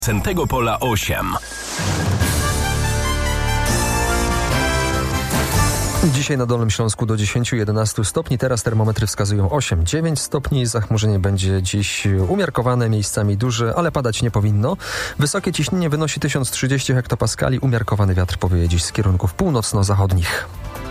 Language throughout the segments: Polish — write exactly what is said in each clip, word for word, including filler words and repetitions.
Wincentego Pola osiem. Dzisiaj na Dolnym Śląsku do dziesięć do jedenastu stopni, teraz termometry wskazują osiem dziewięć stopni. Zachmurzenie będzie dziś umiarkowane, miejscami duże, ale padać nie powinno. Wysokie ciśnienie wynosi tysiąc trzydzieści hektopaskali, umiarkowany wiatr powieje dziś z kierunków północno-zachodnich.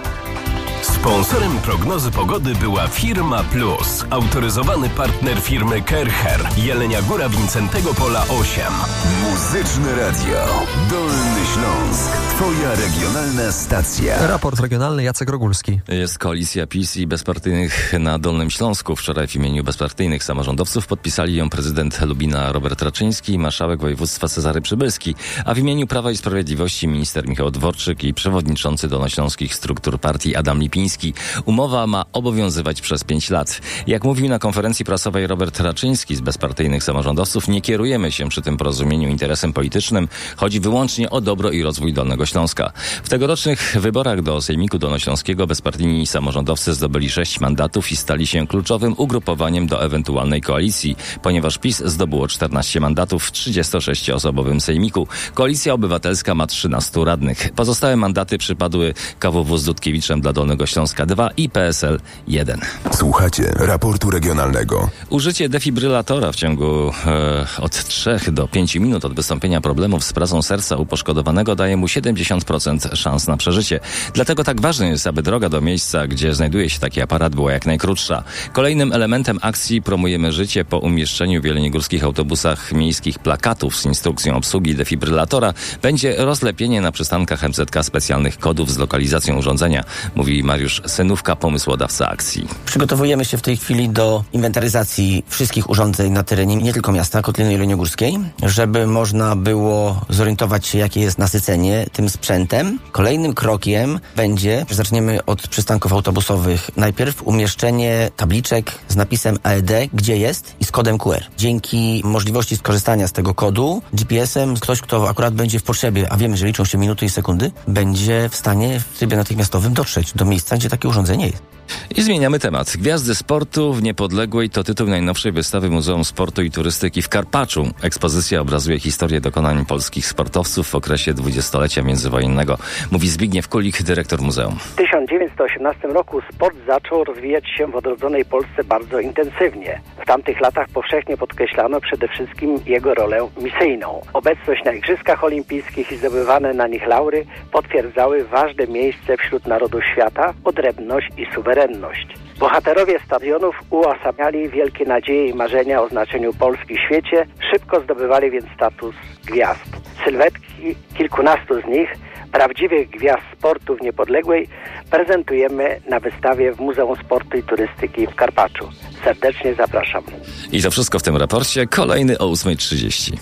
Sponsorem prognozy pogody była Firma Plus, autoryzowany partner firmy Kercher, Jelenia Góra, Wincentego Pola osiem. Muzyczne Radio, Dolny Śląsk, twoja regionalna stacja. Raport regionalny, Jacek Rogulski. Jest koalicja PiS i bezpartyjnych na Dolnym Śląsku. Wczoraj w imieniu bezpartyjnych samorządowców podpisali ją prezydent Lubina Robert Raczyński, marszałek województwa Cezary Przybylski, a w imieniu Prawa i Sprawiedliwości minister Michał Dworczyk i przewodniczący dolnośląskich struktur partii Adam Lipiński. Umowa ma obowiązywać przez pięć lat. Jak mówił na konferencji prasowej Robert Raczyński z bezpartyjnych samorządowców, nie kierujemy się przy tym porozumieniu interesem politycznym. Chodzi wyłącznie o dobro i rozwój Dolnego Śląska. W tegorocznych wyborach do Sejmiku Dolnośląskiego bezpartyjni samorządowcy zdobyli sześć mandatów i stali się kluczowym ugrupowaniem do ewentualnej koalicji, ponieważ PiS zdobyło czternaście mandatów w trzydziestosześcioosobowym Sejmiku. Koalicja Obywatelska ma trzynastu radnych. Pozostałe mandaty przypadły K W W z Dudkiewiczem dla Dolnego Śląska dwa i P S L jeden. Słuchacie raportu regionalnego. Użycie defibrylatora w ciągu e, od trzech do pięciu minut od wystąpienia problemów z pracą serca u poszkodowanego daje mu siedemdziesiąt procent szans na przeżycie. Dlatego tak ważne jest, aby droga do miejsca, gdzie znajduje się taki aparat, była jak najkrótsza. Kolejnym elementem akcji Promujemy Życie po umieszczeniu w jeleniogórskich autobusach miejskich plakatów z instrukcją obsługi defibrylatora będzie rozlepienie na przystankach M Z K specjalnych kodów z lokalizacją urządzenia, mówi Mariusz Synówka, pomysłodawca akcji. Przygotowujemy się w tej chwili do inwentaryzacji wszystkich urządzeń na terenie nie tylko miasta Kotliny Jeleniogórskiej, żeby można było zorientować się, jakie jest nasycenie tym sprzętem. Kolejnym krokiem będzie, że zaczniemy od przystanków autobusowych, najpierw umieszczenie tabliczek z napisem A E D, gdzie jest, i z kodem Q R. Dzięki możliwości skorzystania z tego kodu G P S-em ktoś, kto akurat będzie w potrzebie, a wiemy, że liczą się minuty i sekundy, będzie w stanie w trybie natychmiastowym dotrzeć do miejsca, gdzie takie urządzenie jest. I zmieniamy temat. Gwiazdy sportu w Niepodległej to tytuł najnowszej wystawy Muzeum Sportu i Turystyki w Karpaczu. Ekspozycja obrazuje historię dokonań polskich sportowców w okresie dwudziestolecia międzywojennego. Mówi Zbigniew Kulik, dyrektor muzeum. W tysiąc dziewięćset osiemnastym roku sport zaczął rozwijać się w odrodzonej Polsce bardzo intensywnie. W tamtych latach powszechnie podkreślano przede wszystkim jego rolę misyjną. Obecność na Igrzyskach Olimpijskich i zdobywane na nich laury potwierdzały ważne miejsce wśród narodów świata, odrębność i suwerenność. Bohaterowie stadionów uosabiali wielkie nadzieje i marzenia o znaczeniu Polski w świecie, szybko zdobywali więc status gwiazd. Sylwetki kilkunastu z nich, prawdziwych gwiazd sportu w Niepodległej, prezentujemy na wystawie w Muzeum Sportu i Turystyki w Karpaczu. Serdecznie zapraszam. I to wszystko w tym raporcie, kolejny o ósma trzydzieści.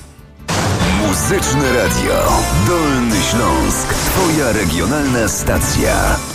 Muzyczne Radio, Dolny Śląsk, twoja regionalna stacja.